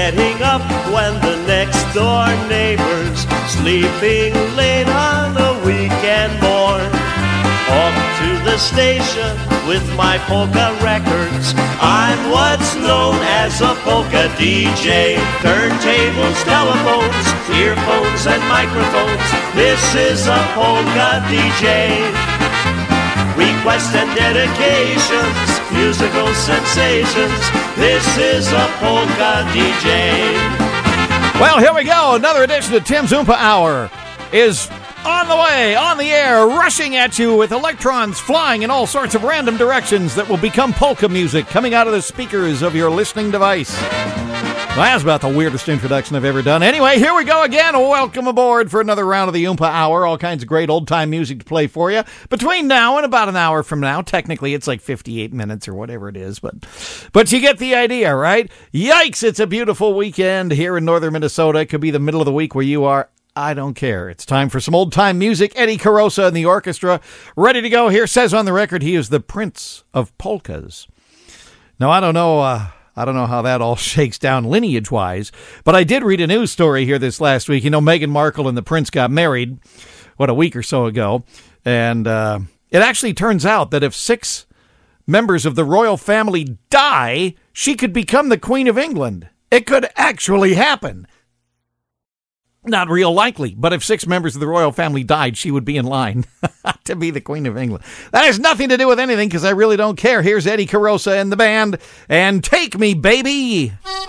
getting up when the next door neighbor's sleeping late on a weekend morn. Off to the station with my polka records. I'm what's known as a polka DJ. Turntables, telephones, earphones and microphones. This is a polka DJ. Requests and dedications, musical sensations. This is a polka DJ. Well, here we go. Another edition of Tim's Oompa Hour is on the way, on the air, rushing at you with electrons flying in all sorts of random directions that will become polka music coming out of the speakers of your listening device. Well, that's about the weirdest introduction I've ever done. Anyway, here we go again. Welcome aboard for another round of the Oompa Hour. All kinds of great old-time music to play for you. Between now and about an hour from now, technically it's like 58 minutes or whatever it is, but you get the idea, right? Yikes, it's a beautiful weekend here in northern Minnesota. It could be the middle of the week where you are. I don't care. It's time for some old-time music. Eddie Carosa and the orchestra ready to go here. Says on the record he is the Prince of Polkas. Now, I don't know how that all shakes down lineage-wise, but I did read a news story here this last week. You know, Meghan Markle and the Prince got married, a week or so ago, and it actually turns out that if 6 members of the royal family die, she could become the Queen of England. It could actually happen. Not real likely, but if 6 members of the royal family died, she would be in line to be the Queen of England. That has nothing to do with anything because I really don't care. Here's Eddie Carosa and the band, and Take Me, Baby.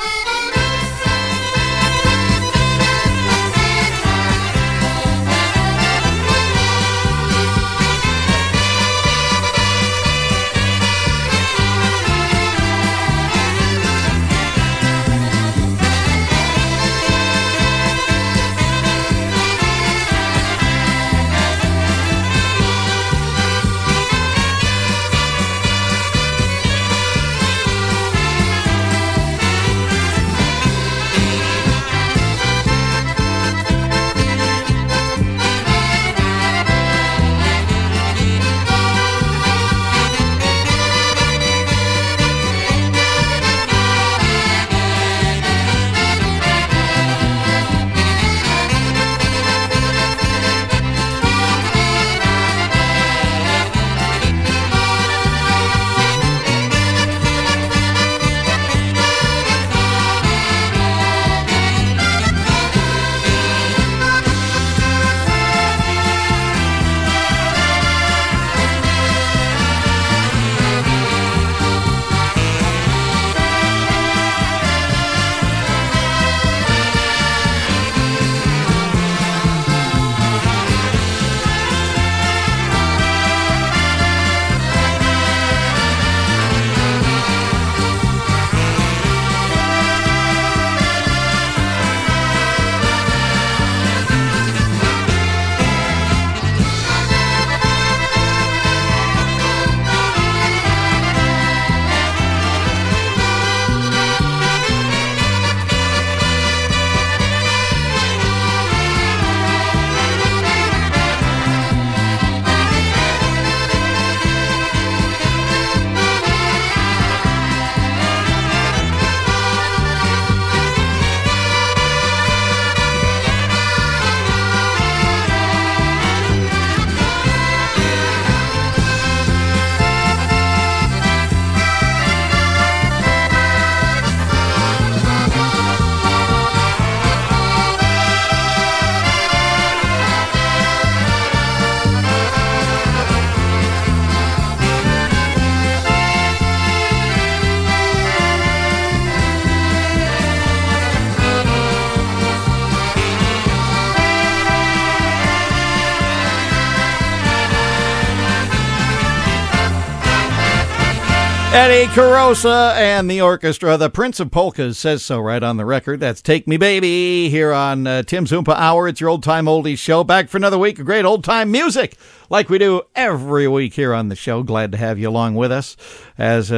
Eddie Carosa and the orchestra, the Prince of Polkas, says so right on the record. That's Take Me Baby here on Tim's Oompa Hour. It's your old-time oldies show. Back for another week of great old-time music like we do every week here on the show. Glad to have you along with us as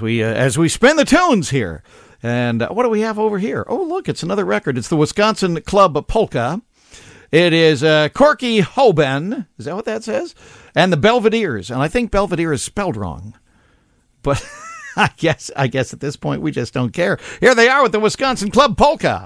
we spin the tunes here. And what do we have over here? Oh, look, it's another record. It's the Wisconsin Club Polka. It is Corky Hoban. Is that what that says? And the Belvederes. And I think Belvedere is spelled wrong. But I guess at this point we just don't care. Here they are with the Wisconsin Club Polka.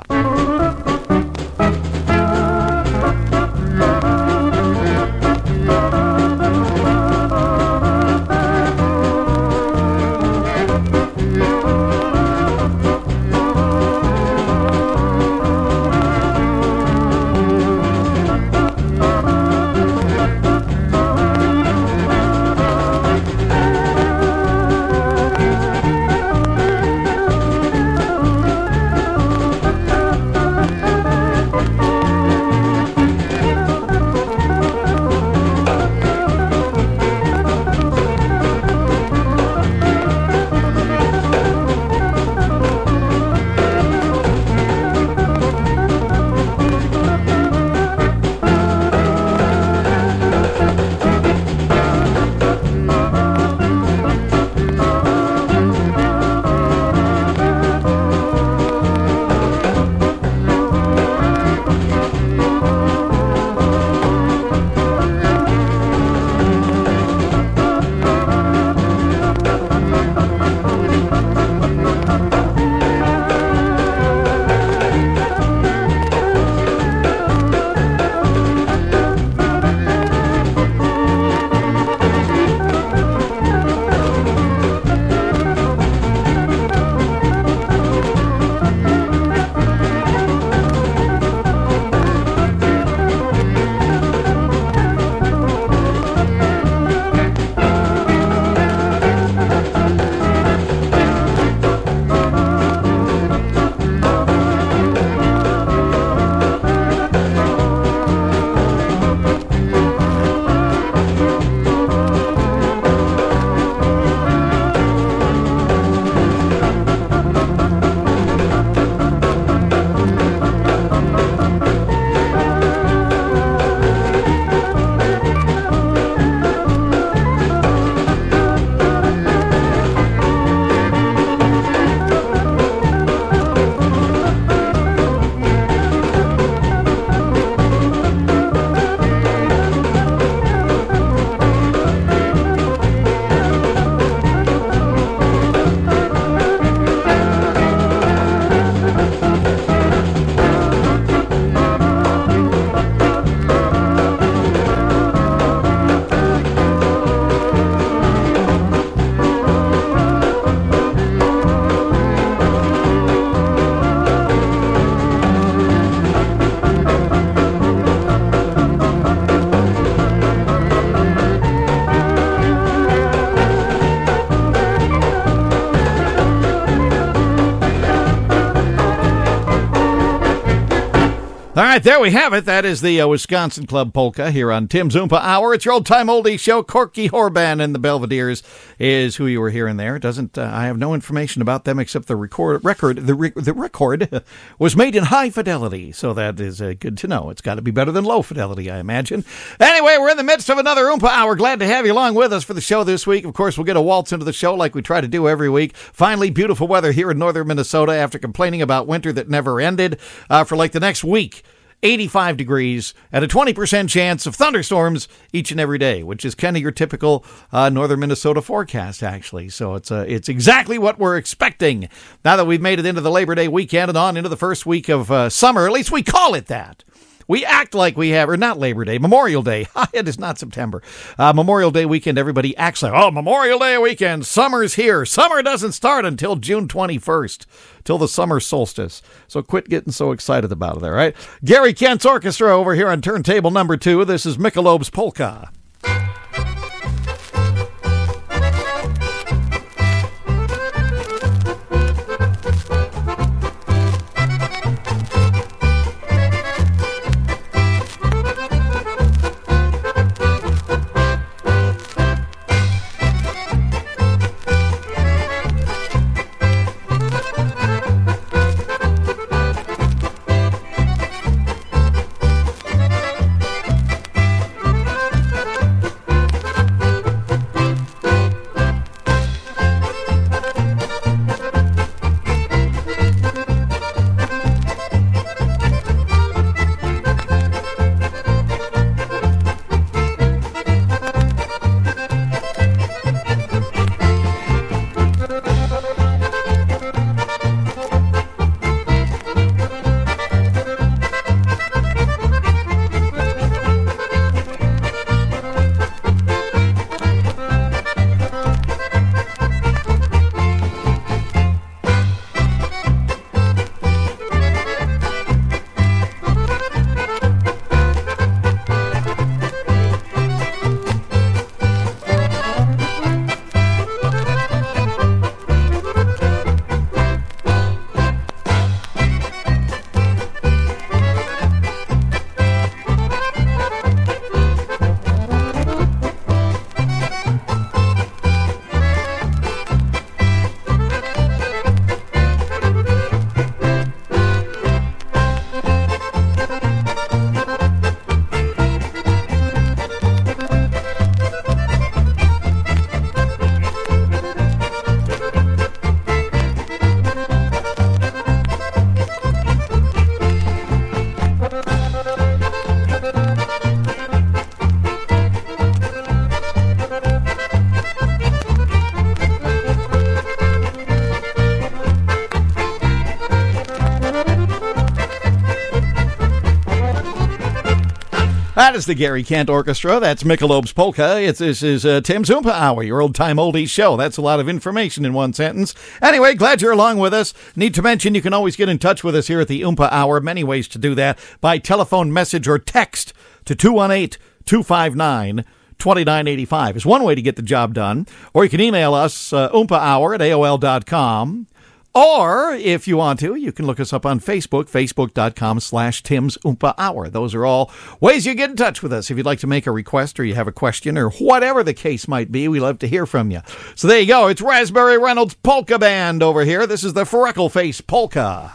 All right, there we have it. That is the Wisconsin Club Polka here on Tim's Oompa Hour. It's your old-time oldie show. Corky Horban and the Belvederes is who you were hearing there. I have no information about them except the record was made in high fidelity, so that is good to know. It's got to be better than low fidelity, I imagine. Anyway, we're in the midst of another Oompa Hour. Glad to have you along with us for the show this week. Of course, we'll get a waltz into the show like we try to do every week. Finally, beautiful weather here in northern Minnesota after complaining about winter that never ended for like the next week. 85 degrees and a 20% chance of thunderstorms each and every day, which is kind of your typical northern Minnesota forecast, actually. So it's exactly what we're expecting now that we've made it into the Labor Day weekend and on into the first week of summer. At least we call it that. We act like we have, or not Labor Day, Memorial Day. It is not September. Memorial Day weekend, everybody acts like, oh, Memorial Day weekend, summer's here. Summer doesn't start until June 21st, till the summer solstice. So quit getting so excited about it, all right? Gary Kent's Orchestra over here on turntable number 2. This is Michelob's Polka. That is the Gary Kent Orchestra. That's Michelob's Polka. This is Tim's Oompa Hour, your old-time oldies show. That's a lot of information in one sentence. Anyway, glad you're along with us. Need to mention you can always get in touch with us here at the Oompa Hour. Many ways to do that. By telephone, message, or text to 218-259-2985 is one way to get the job done. Or you can email us, oompahour@aol.com. Or, if you want to, you can look us up on Facebook, facebook.com/Tim's Oompa Hour. Those are all ways you get in touch with us. If you'd like to make a request or you have a question or whatever the case might be, we love to hear from you. So there you go. It's Raspberry Reynolds Polka Band over here. This is the Freckleface Polka.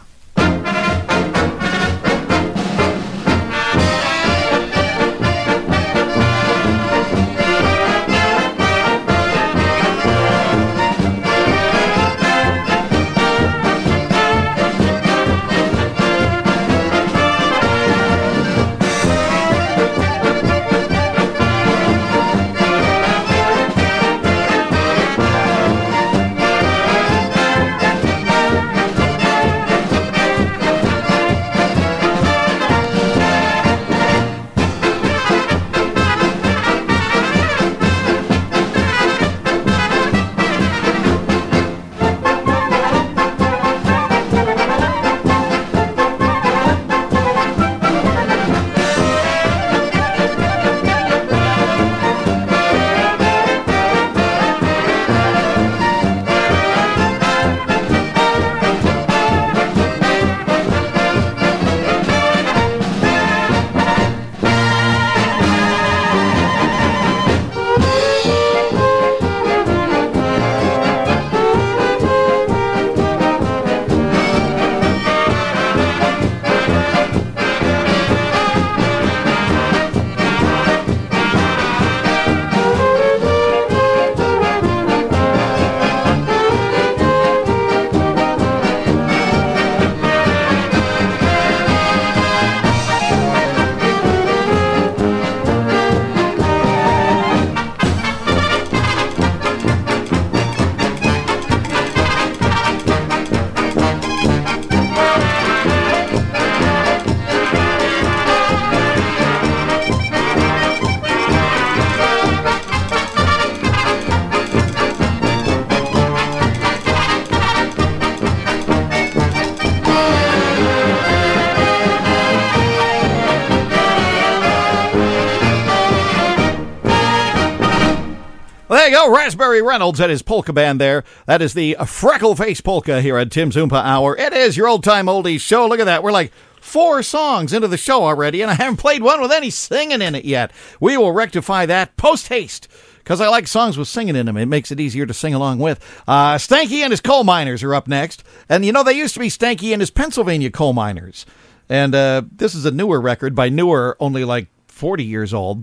There you go, Raspberry Reynolds and his polka band there. That is the Freckleface Polka here at Tim's Oompa Hour. It is your old-time oldies show. Look at that. We're like 4 songs into the show already, and I haven't played one with any singing in it yet. We will rectify that post-haste, because I like songs with singing in them. It makes it easier to sing along with. Stanky and his Coal Miners are up next. And, you know, they used to be Stanky and his Pennsylvania Coal Miners. And this is a newer record. By newer, only like 40 years old.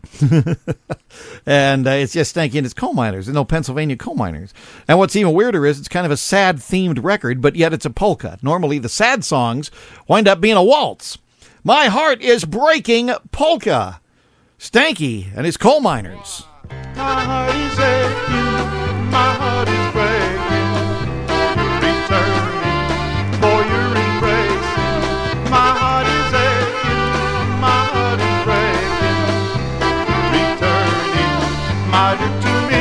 And it's just Stanky and his Coal Miners. There's no Pennsylvania Coal Miners. And what's even weirder is it's kind of a sad-themed record, but yet it's a polka. Normally, the sad songs wind up being a waltz. My Heart is Breaking Polka. Stanky and his Coal Miners. My heart is aching, my heart is breaking, returning for your embracing. My heart is aching, my heart is breaking, returning, my dear, to me.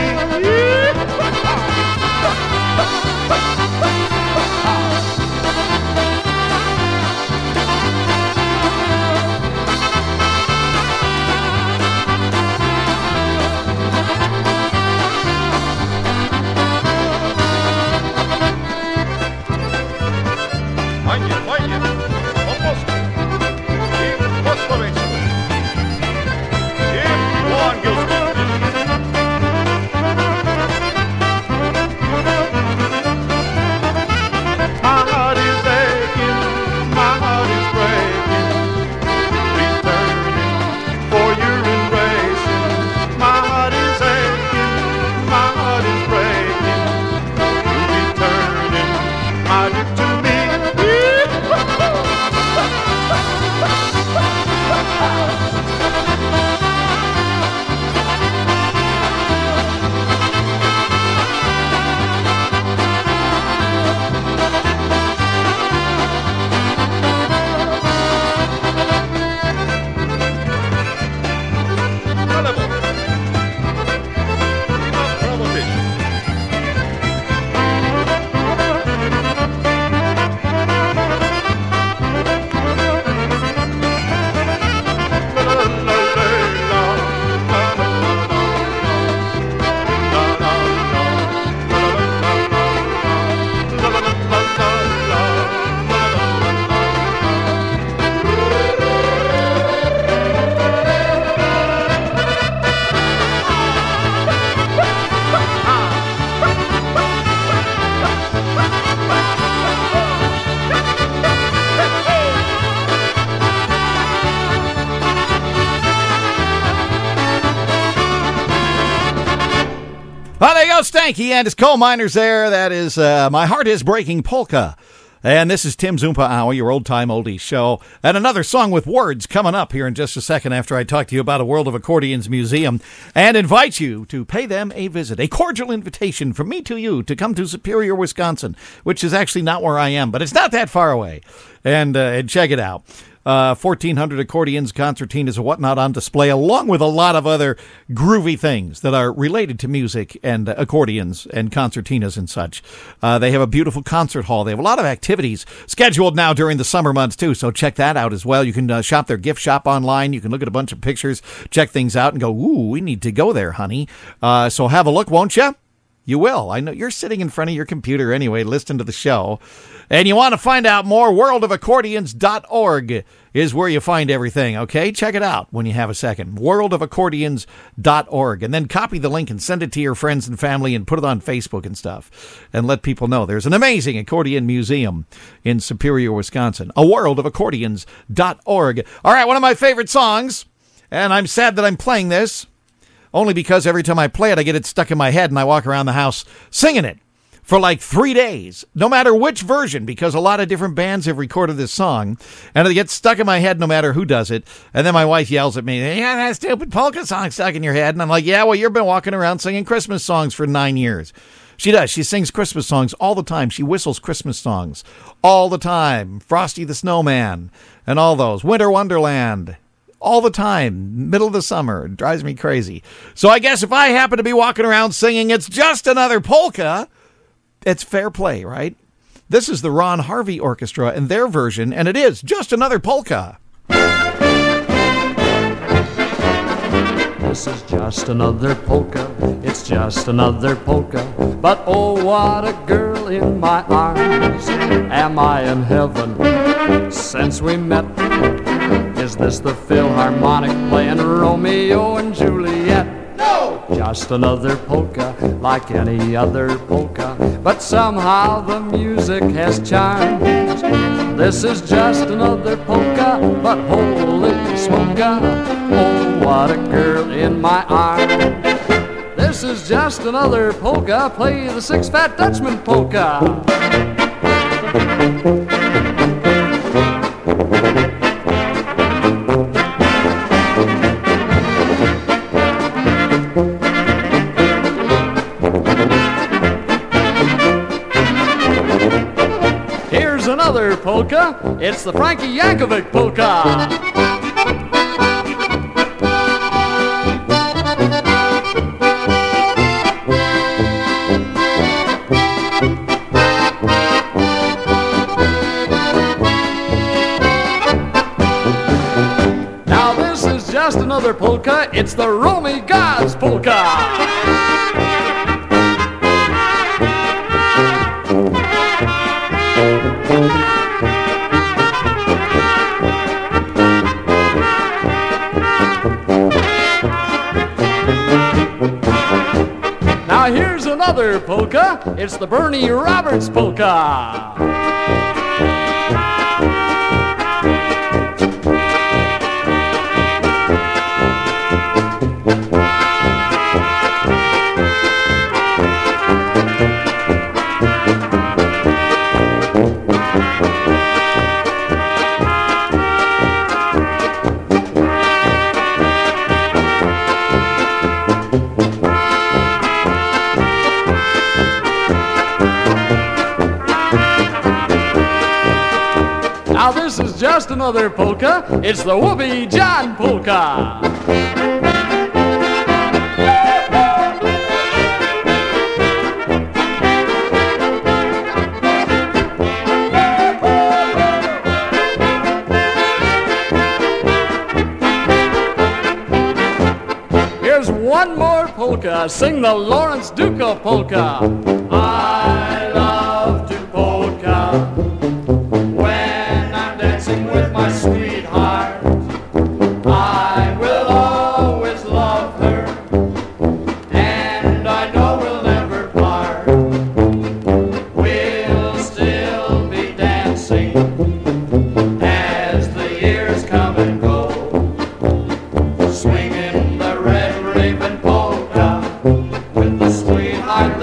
go, Stanky and his coal miners there. That is My Heart Is Breaking Polka. And this is Tim's Oompa Hour, your old-time oldies show. And another song with words coming up here in just a second after I talk to you about a World of Accordions museum and invite you to pay them a visit. A cordial invitation from me to you to come to Superior, Wisconsin, which is actually not where I am, but it's not that far away. And check it out. 1,400 accordions, concertinas, and whatnot on display, along with a lot of other groovy things that are related to music and accordions and concertinas and such. They have a beautiful concert hall. They have a lot of activities scheduled now during the summer months, too, so check that out as well. You can shop their gift shop online. You can look at a bunch of pictures, check things out, and go, ooh, we need to go there, honey. So have a look, won't you? You will. I know you're sitting in front of your computer anyway, listening to the show. And you want to find out more, worldofaccordions.org is where you find everything, okay? Check it out when you have a second. worldofaccordions.org. And then copy the link and send it to your friends and family and put it on Facebook and stuff. And let people know there's an amazing accordion museum in Superior, Wisconsin. A worldofaccordions.org. All right, one of my favorite songs, and I'm sad that I'm playing this, only because every time I play it, I get it stuck in my head and I walk around the house singing it for like 3 days, no matter which version, because a lot of different bands have recorded this song, and it gets stuck in my head no matter who does it. And then my wife yells at me, yeah, that stupid polka song stuck in your head. And I'm like, yeah, well, you've been walking around singing Christmas songs for 9 years. She does. She sings Christmas songs all the time. She whistles Christmas songs all the time. Frosty the Snowman and all those. Winter Wonderland. All the time, middle of the summer. It drives me crazy. So I guess if I happen to be walking around singing It's Just Another Polka, it's fair play, right? This is the Ron Harvey Orchestra and their version, and it is Just Another Polka. This is just another polka, it's just another polka. But oh, what a girl in my arms. Am I in heaven since we met? Is this the Philharmonic playing Romeo and Juliet? No! Just another polka, like any other polka. But somehow the music has charm. This is just another polka, but holy smoka, oh, what a girl in my arm. This is just another polka, play the Six Fat Dutchman polka. Another polka, it's the Frankie Yankovic polka. Now this is just another polka, it's the Romy God's polka. Now here's another polka, it's the Bernie Roberts polka. Now this is just another polka, it's the Whoopee John polka. Here's one more polka, sing the Lawrence Duca polka. I love to polka with my sweetheart. I will always love her, and I know we'll never part. We'll still be dancing as the years come and go, swinging the red raven polka with the sweetheart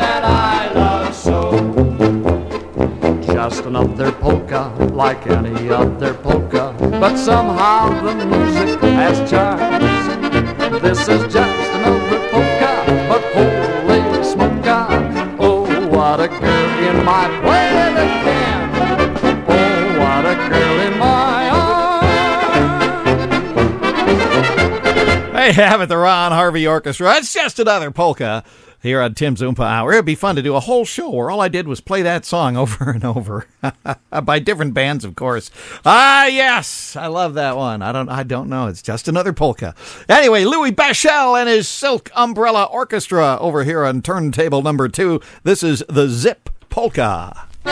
polka like any other polka, but somehow the music has charms. This is just another polka, but holy smoke-a, oh, what a girl in my play-it can. Oh, what a girl in my arms. They have it, the Ron Harvey Orchestra. It's just another polka here on Tim's Oompa Hour. It'd be fun to do a whole show where all I did was play that song over and over by different bands, of course. Ah, yes, I love that one. I don't know. It's just another polka. Anyway, Louis Bachel and his Silk Umbrella Orchestra over here on turntable number 2. This is the Zip Polka.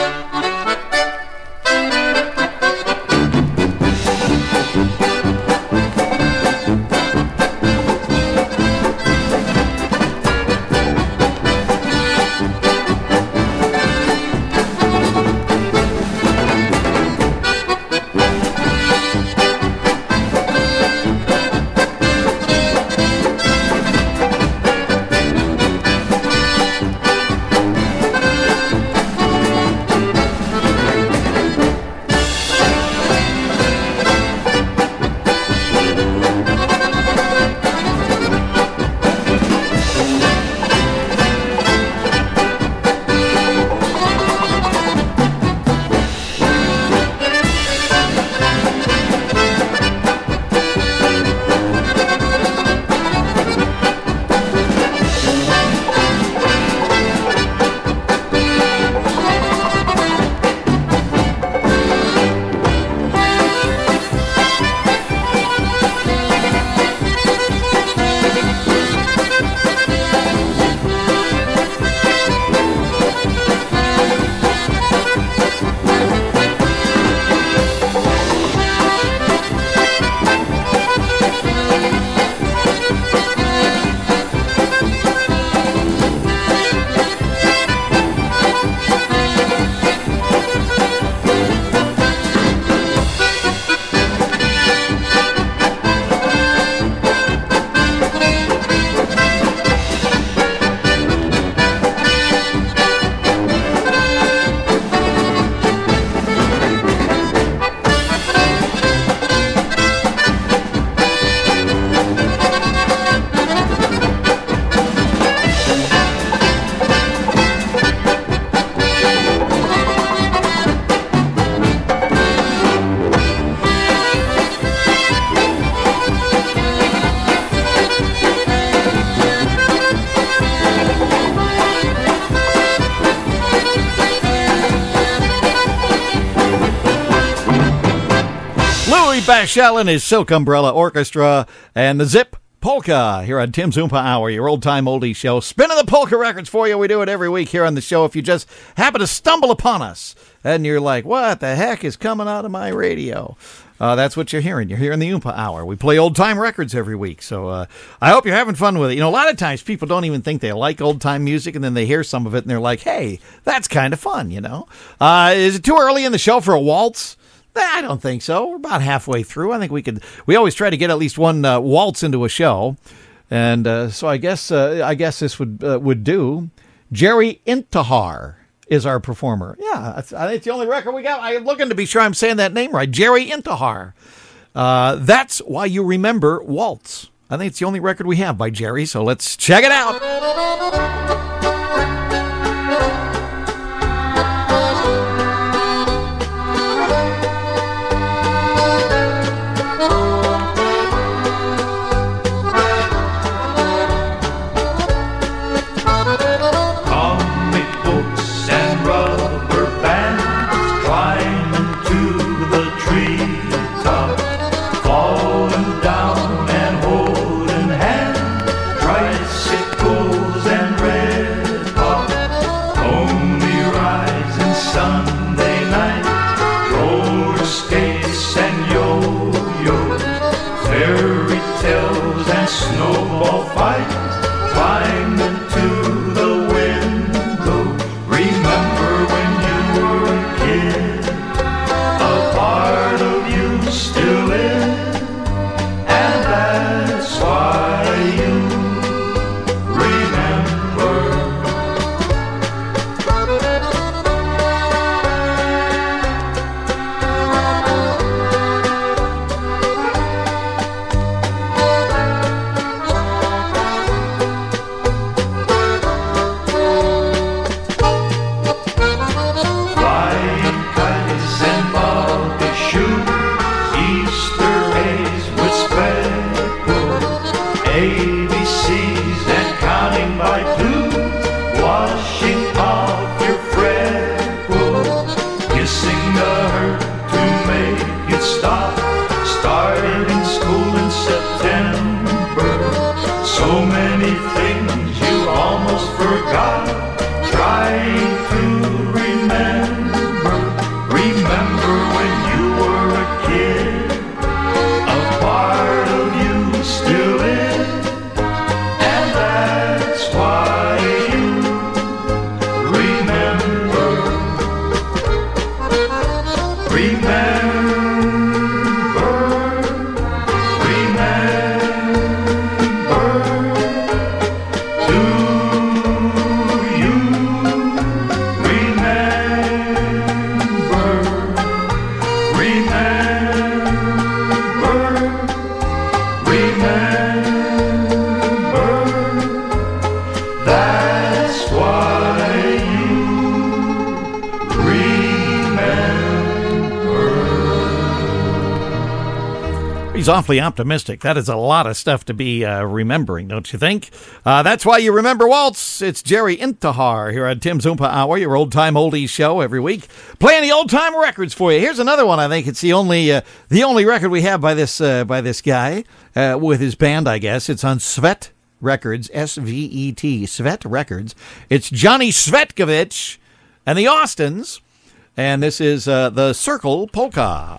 Bachel and his Silk Umbrella Orchestra and the Zip Polka here on Tim's Oompa Hour, your old-time oldie show. Spinning the polka records for you. We do it every week here on the show. If you just happen to stumble upon us and you're like, what the heck is coming out of my radio? That's what you're hearing. You're hearing the Oompa Hour. We play old-time records every week, so I hope you're having fun with it. You know, a lot of times people don't even think they like old-time music, and then they hear some of it, and they're like, hey, that's kind of fun, you know? Is it too early in the show for a waltz? I don't think so. We're about halfway through. I think we always try to get at least one waltz into a show. And so I guess this would do. Jerry Intihar is our performer. Yeah, I think it's the only record we got. I'm looking to be sure I'm saying that name right. Jerry Intihar. That's Why You Remember Waltz. I think it's the only record we have by Jerry, so let's check it out. Down and holding hands, tricycles and rain. He's awfully optimistic. That is a lot of stuff to be remembering, don't you think? That's why you remember Waltz. It's Jerry Intihar here on Tim's Oompa Hour, your old-time oldies show every week, playing the old-time records for you. Here's another one. I think it's the only record we have by this guy with his band, I guess. It's on Svet Records, S-V-E-T, Svet Records. It's Johnny Svetkovich and the Austins, and this is the Circle Polka.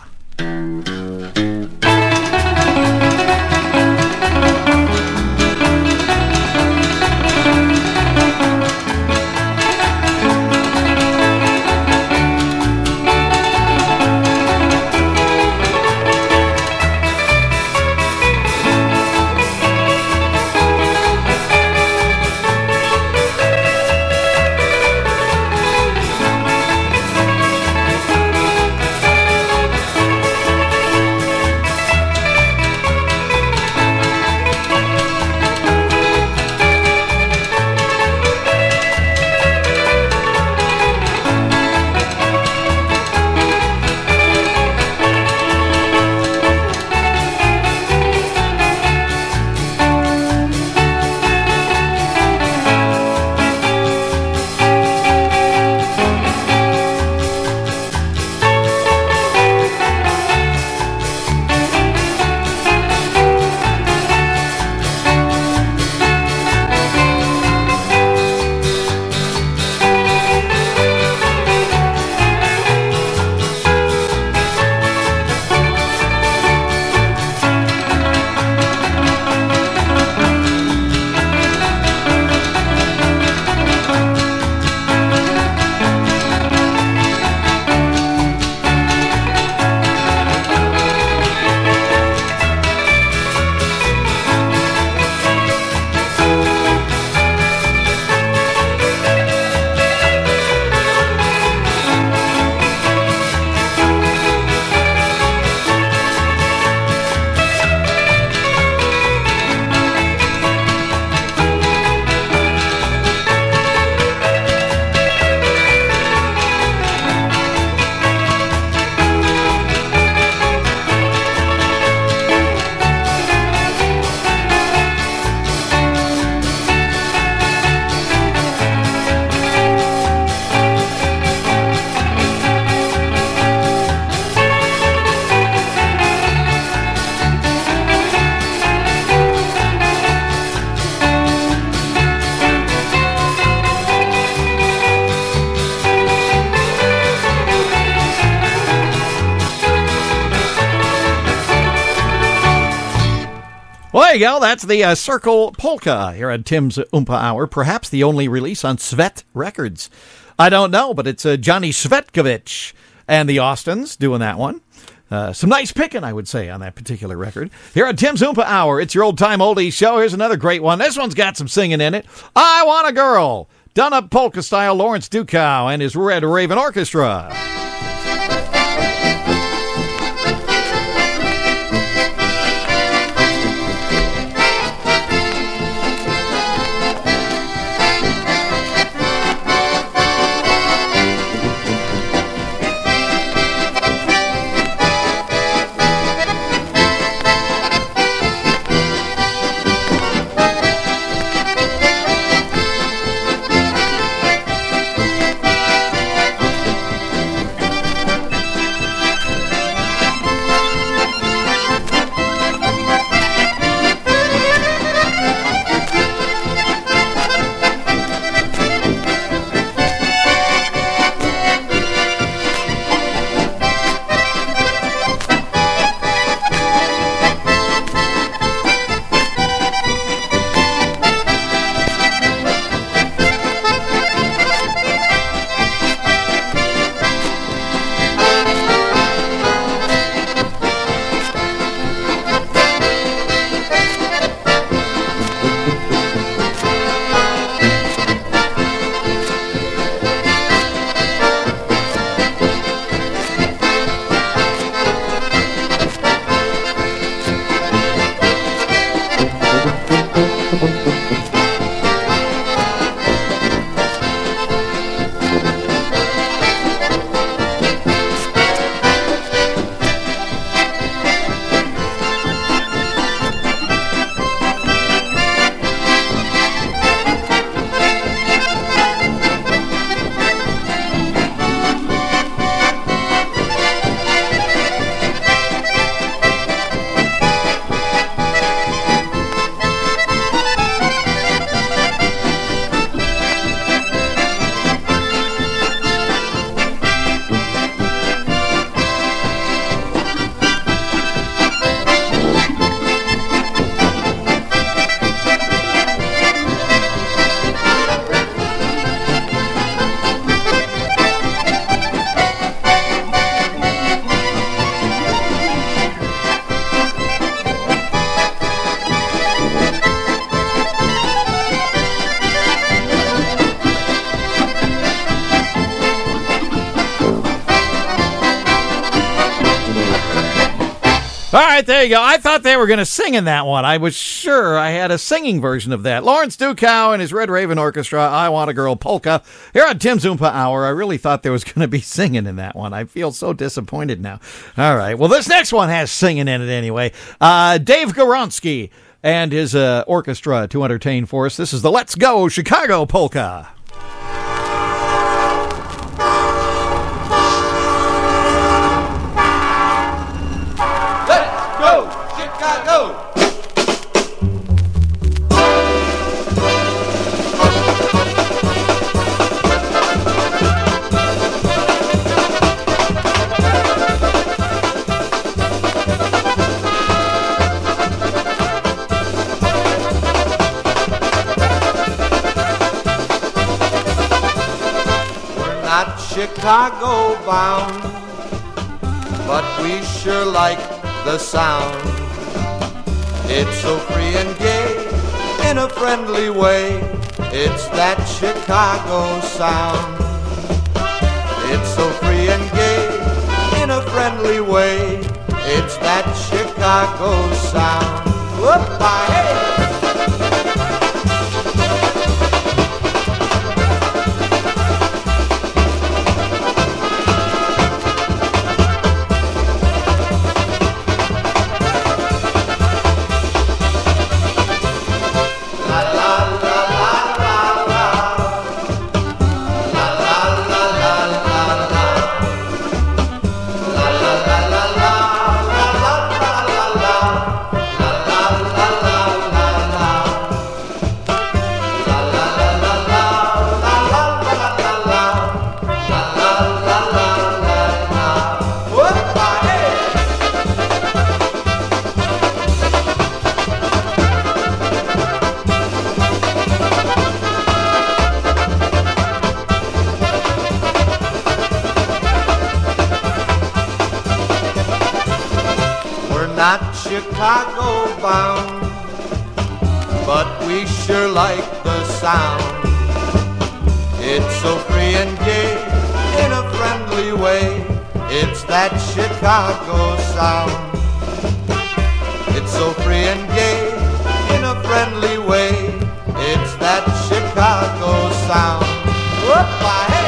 Well, there you go. That's the Circle Polka here at Tim's Oompa Hour. Perhaps the only release on Svet Records. I don't know, but it's Johnny Svetkovich and the Austins doing that one. Some nice picking, I would say, on that particular record. Here at Tim's Oompa Hour, it's your old-time oldies show. Here's another great one. This one's got some singing in it. I Want a Girl. Done up polka style, Lawrence Dukow and his Red Raven Orchestra. All right, there you go. I thought they were going to sing in that one. I was sure I had a singing version of that. Lawrence Dukow and his Red Raven Orchestra, I Want a Girl Polka, here on Tim's Oompa Hour. I really thought there was going to be singing in that one. I feel so disappointed now. All right, well, this next one has singing in it anyway. Dave Garonsky and his orchestra to entertain for us. This is the Let's Go Chicago Polka. Chicago! We're not Chicago bound, but we sure like the sound. It's so free and gay, in a friendly way. It's that Chicago sound. It's so free and gay, in a friendly way. It's that Chicago sound. Whoop-a-hey! Chicago bound, but we sure like the sound. It's so free and gay, in a friendly way. It's that Chicago sound. It's so free and gay, in a friendly way. It's that Chicago sound. Whoop-a-hey!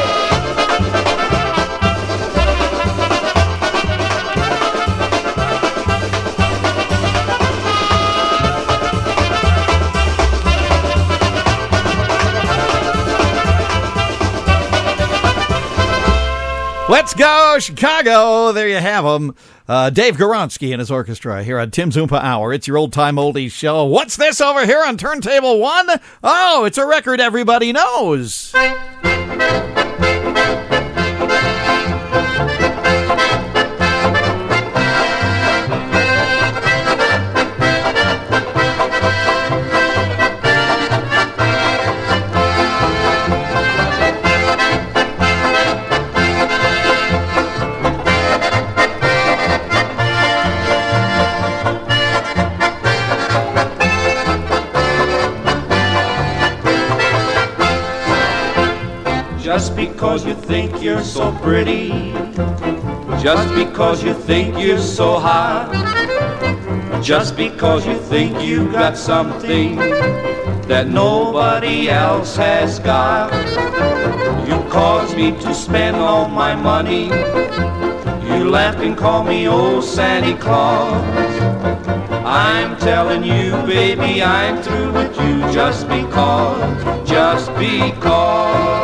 Let's go, Chicago. There you have him. Dave Garonsky and his orchestra here on Tim's Oompa Hour. It's your old-time oldies show. What's this over here on Turntable 1? Oh, it's a record everybody knows. Just because you think you're so pretty, just because you think you're so hot, just because you think you got something that nobody else has got. You cause me to spend all my money, you laugh and call me old Santa Claus. I'm telling you, baby, I'm through with you just because, just because.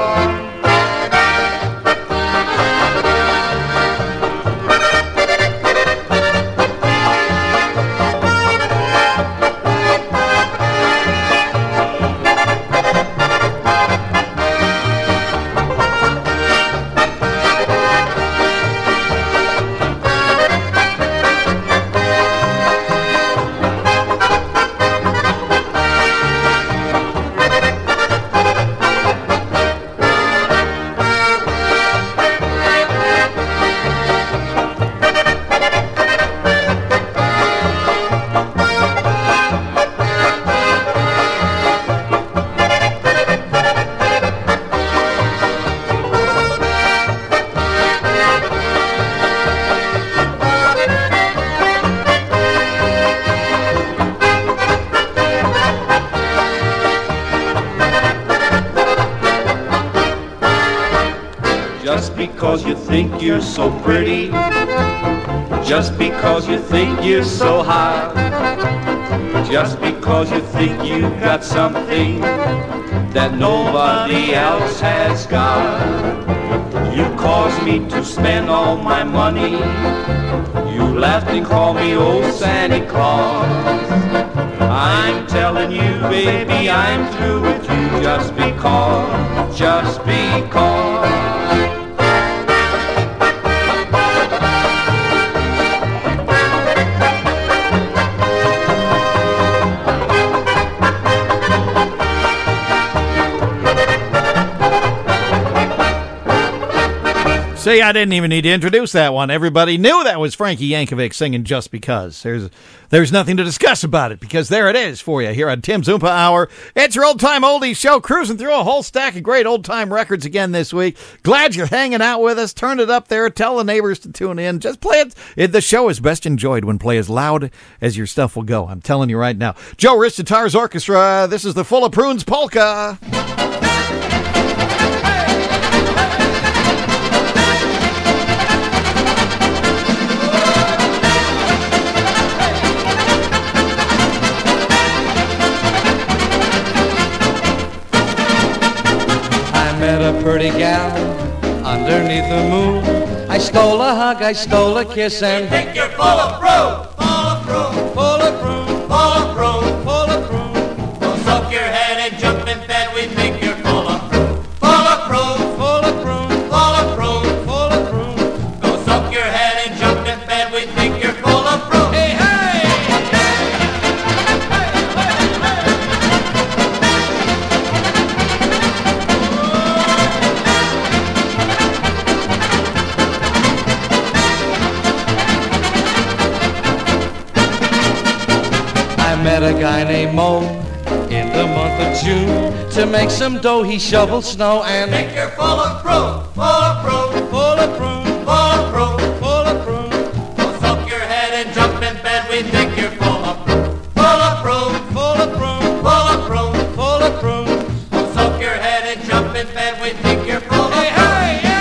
because you think you're so pretty, just because you think you're so high, just because you think you got something that nobody else has got. You caused me to spend all my money. You laughed and called me old Santa Claus. I'm telling you, baby, I'm through with you just because, just because. See, I didn't even need to introduce that one. Everybody knew that was Frankie Yankovic singing Just Because. There's nothing to discuss about it because there it is for you here on Tim's Oompa Hour. It's your old-time oldies show, cruising through a whole stack of great old-time records again this week. Glad you're hanging out with us. Turn it up there. Tell the neighbors to tune in. Just play it. The show is best enjoyed when play as loud as your stuff will go. I'm telling you right now. Joe Ristetar's Orchestra. This is the Full of Prunes Polka. A pretty gal underneath the moon. I stole a hug, I stole a kiss, and think you're full of prune, full of prune, full of prune, full of prune, full of prune. Don't soak your head and jump in bed. We think you're full of prune, full of prune, full of prune, full of prune, full of prune. Don't soak your head and jump in bed. We think you're full of prune. Hey, hey! I met a guy named Mo in the month of June. To make some dough, he shoveled snow and Think you're full of prune, full of prune, full of prune, full of prune. full of prune, Don't soak your head and jump in bed. We think you're full of prune, full of prune, full of prune, full of prune. full of prune. Don't soak your head and jump in bed. We think you're full of Hey, prune. hey, yeah!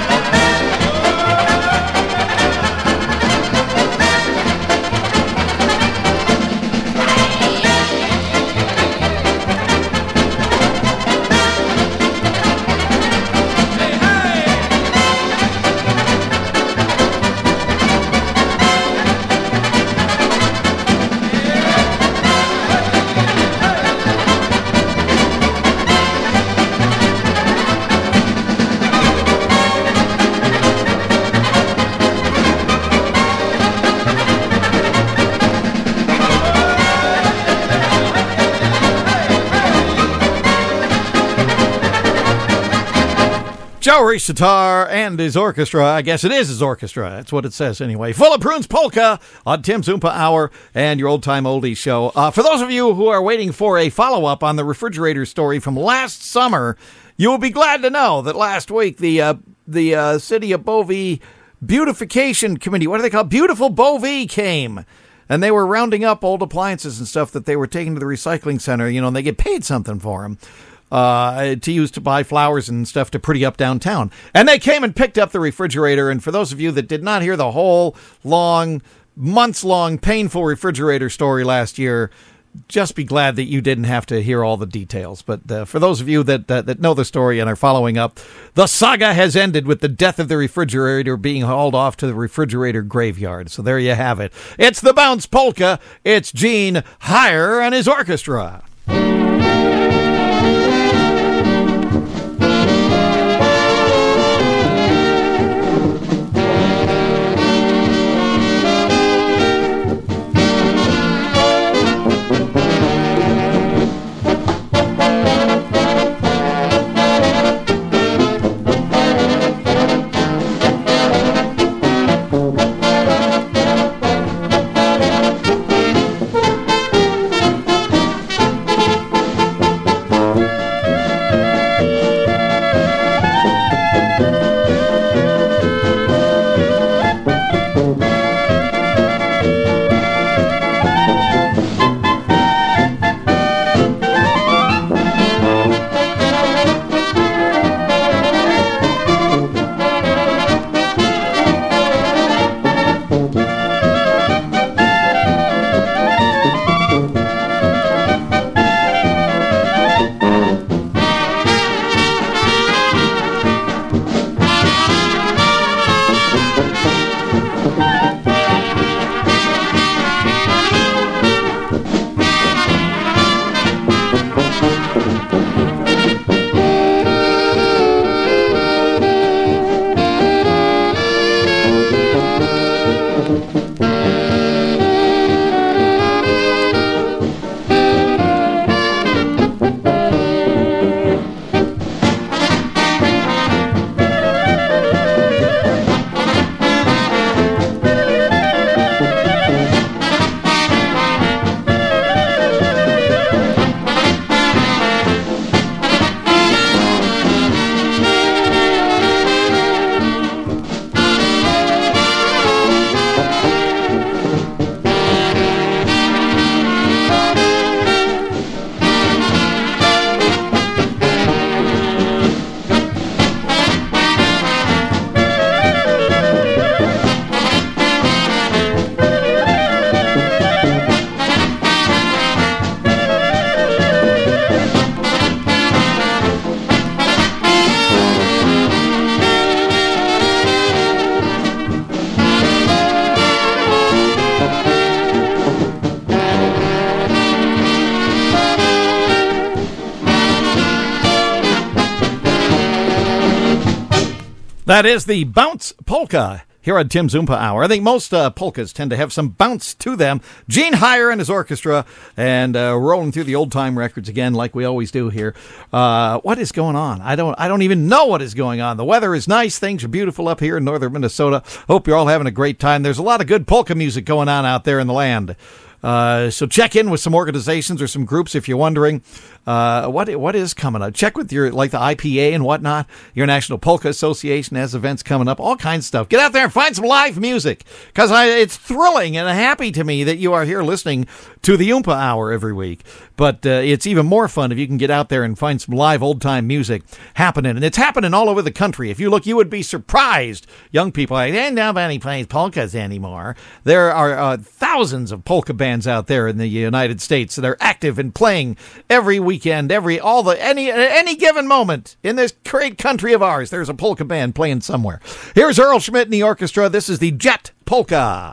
Joe Ristetar and his orchestra. I guess it is his orchestra. That's what it says anyway. Full of Prunes Polka on Tim's Oompa Hour and your old-time oldies show. For those of you who are waiting for a follow-up on the refrigerator story from last summer, you will be glad to know that last week the City of Bovey Beautification Committee, what do they call it? Beautiful Bovey came. And they were rounding up old appliances and stuff that they were taking to the recycling center, and they get paid something for them. To use to buy flowers and stuff to pretty up downtown. And they came and picked up the refrigerator. And for those of you that did not hear the whole months-long, painful refrigerator story last year, just be glad that you didn't have to hear all the details. But for those of you that know the story and are following up, the saga has ended with the death of the refrigerator being hauled off to the refrigerator graveyard. So there you have it. It's the Bounce Polka. It's Gene Heyer and his orchestra. That is the Bounce Polka here at Tim's Oompa Hour. I think most polkas tend to have some bounce to them. Gene Heyer and his orchestra, and rolling through the old-time records again like we always do here. What is going on? I don't even know what is going on. The weather is nice. Things are beautiful up here in northern Minnesota. Hope you're all having a great time. There's a lot of good polka music going on out there in the land. So check in with some organizations or some groups if you're wondering what is coming up. Check with your, like the IPA and whatnot. Your National Polka Association has events coming up, all kinds of stuff. Get out there and find some live music, because it's thrilling and happy to me that you are here listening to the Oompa Hour every week. But it's even more fun if you can get out there and find some live old-time music happening. And it's happening all over the country. If you look, you would be surprised. Young people are like, nobody plays polkas anymore. There are thousands of polka bands out there in the United States that are active and playing every weekend, any given moment in this great country of ours. There's a polka band playing somewhere. Here's Earl Schmidt and the orchestra. This is the Jet Polka.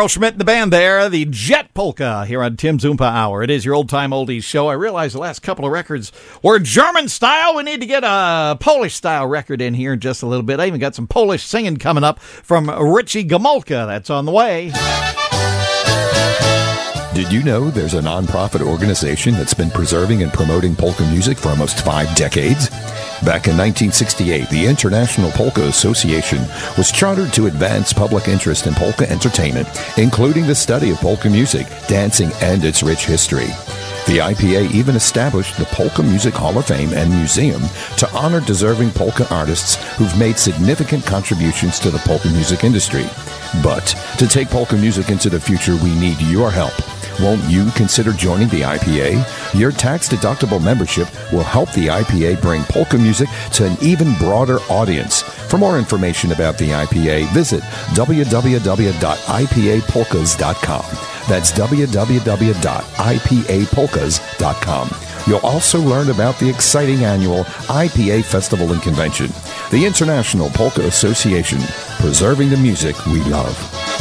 Carl Schmidt and the band there, the Jet Polka here on Tim's Oompa Hour. It is your old-time oldies show. I realize the last couple of records were German style. We need to get a Polish-style record in here in just a little bit. I even got some Polish singing coming up from Richie Gomulka. That's on the way. Did you know there's a nonprofit organization that's been preserving and promoting polka music for almost 5 decades? Back in 1968, the International Polka Association was chartered to advance public interest in polka entertainment, including the study of polka music, dancing, and its rich history. The IPA even established the Polka Music Hall of Fame and Museum to honor deserving polka artists who've made significant contributions to the polka music industry. But to take polka music into the future, we need your help. Won't you consider joining the IPA? Your tax-deductible membership will help the IPA bring polka music to an even broader audience. For more information about the IPA, visit www.ipapolkas.com. That's www.ipapolkas.com. You'll also learn about the exciting annual IPA Festival and Convention. The International Polka Association, preserving the music we love.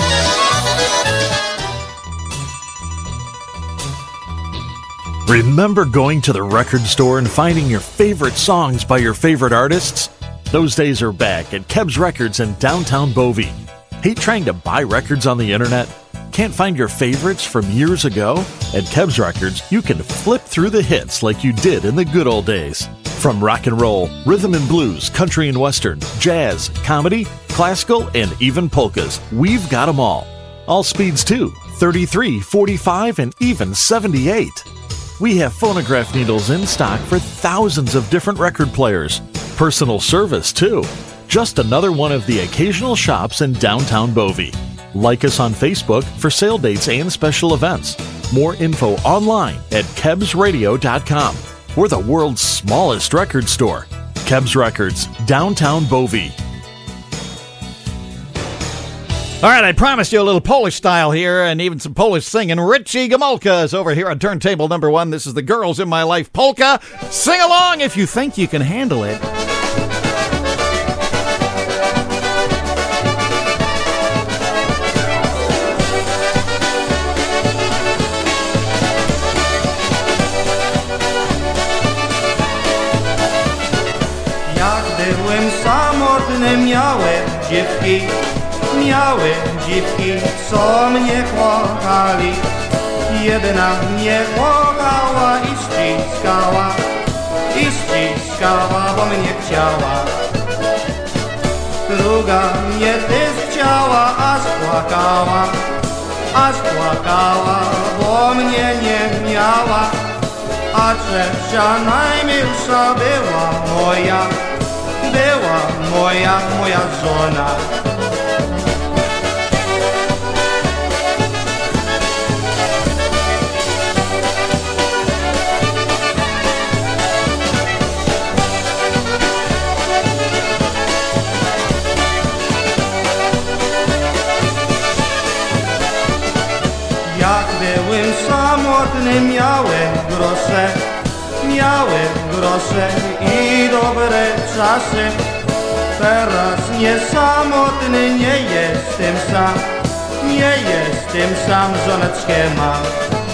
Remember going to the record store and finding your favorite songs by your favorite artists? Those days are back at Kebs Records in downtown Bovey. Hate trying to buy records on the internet? Can't find your favorites from years ago? At Kebs Records, you can flip through the hits like you did in the good old days. From rock and roll, rhythm and blues, country and western, jazz, comedy, classical, and even polkas, we've got them all. All speeds too, 33, 45, and even 78. We have phonograph needles in stock for thousands of different record players. Personal service, too. Just another one of the occasional shops in downtown Bovey. Like us on Facebook for sale dates and special events. More info online at KebsRadio.com. We're the world's smallest record store. Kebs Records, downtown Bovey. All right, I promised you a little Polish style here and even some Polish singing. Richie Gomulka is over here on turntable number 1. This is the Girls in My Life polka. Sing along if you think you can handle it. Jak byłem samotny, miałem dziewki, co mnie kochali. Jedna mnie kochała i ściskała, bo mnie chciała. Druga mnie też chciała, a spłakała, bo mnie nie miała. A trzecia najmilsza była moja żona. Jak byłem samotny, miałem grosze i dobre czasy. Teraz nie samotny, nie jestem sam, żoneczkę mam.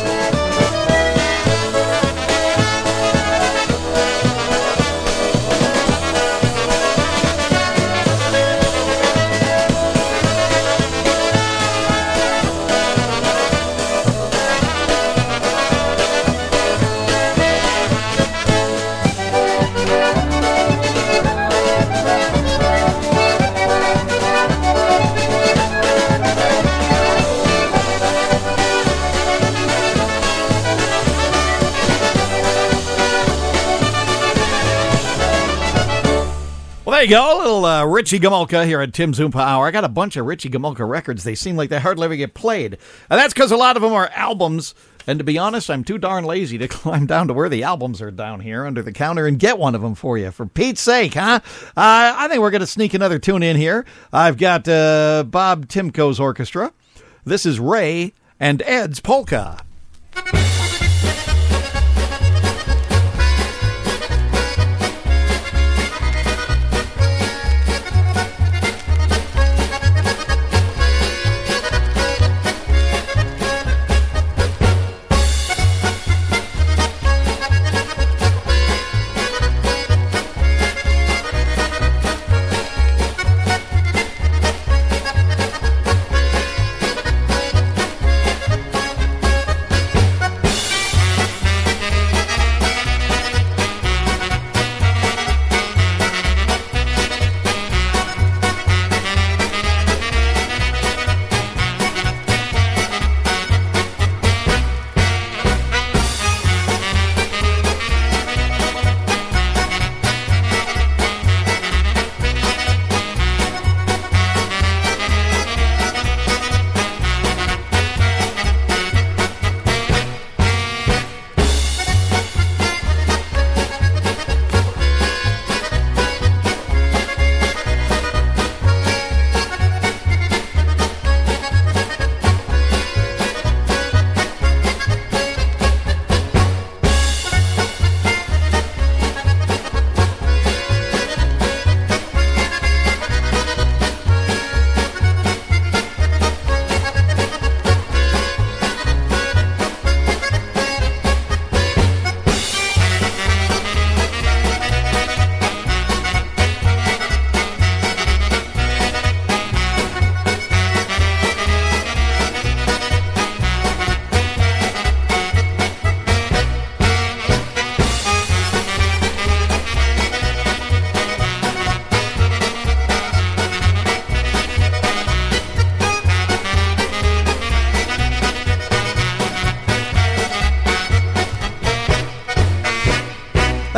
There you go, a little Richie Gomulka here at Tim's Oompa Hour. I got a bunch of Richie Gomulka records. They seem like they hardly ever get played. And that's because a lot of them are albums. And to be honest, I'm too darn lazy to climb down to where the albums are down here under the counter and get one of them for you. For Pete's sake, huh? I think we're going to sneak another tune in here. I've got Bob Timko's orchestra. This is Ray and Ed's Polka.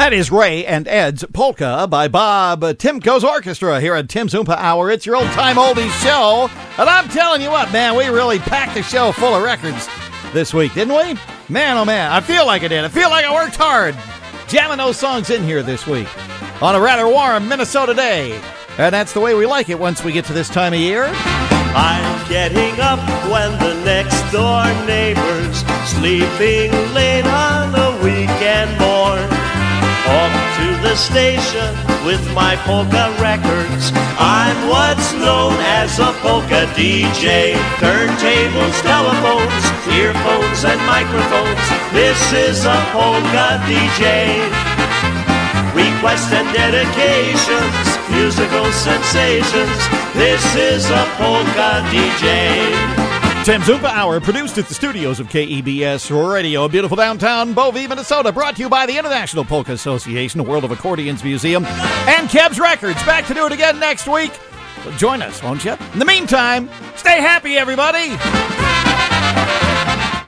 That is Ray and Ed's Polka by Bob Timko's Orchestra here at Tim's Oompa Hour. It's your old-time oldies show. And I'm telling you what, man, we really packed the show full of records this week, didn't we? Man, oh man, I feel like I did. I feel like I worked hard jamming those songs in here this week on a rather warm Minnesota day. And that's the way we like it once we get to this time of year. I'm getting up when the next door neighbor's sleeping late on a weekend morn. Off to the station with my polka records. I'm what's known as a polka DJ. Turntables, telephones, earphones, and microphones. This is a polka DJ. Requests and dedications, musical sensations. This is a polka DJ. Tim's Oompa Hour, produced at the studios of KEBS Radio, beautiful downtown Bovey, Minnesota, brought to you by the International Polka Association, the World of Accordions Museum, and Kebs Records. Back to do it again next week. So join us, won't you? In the meantime, stay happy, everybody.